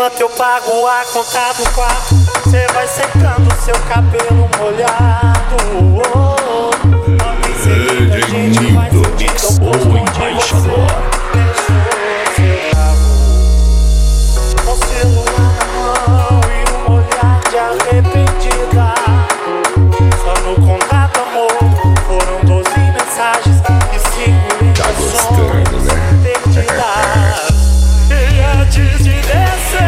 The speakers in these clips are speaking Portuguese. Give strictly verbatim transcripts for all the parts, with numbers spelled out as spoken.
Enquanto eu pago a conta do quarto, cê vai secando seu cabelo molhado. Oh, oh, oh. Logo em seguida a gente vai sentindo o oposto onde você deixou seu carro. Com o celular na mão e um olhar de arrependida. Só no contato, amor, foram doze mensagens e cinco ligações perdidas. E antes de descer,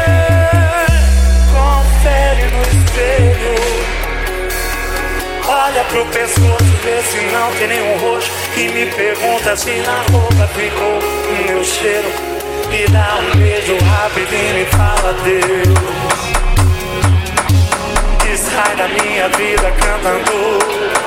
confere no espelho. Olha pro pescoço, vê se não tem nenhum roxo. E me pergunta se na roupa ficou o meu cheiro. Me dá um beijo rapidinho e fala Deus. Que sai da minha vida cantando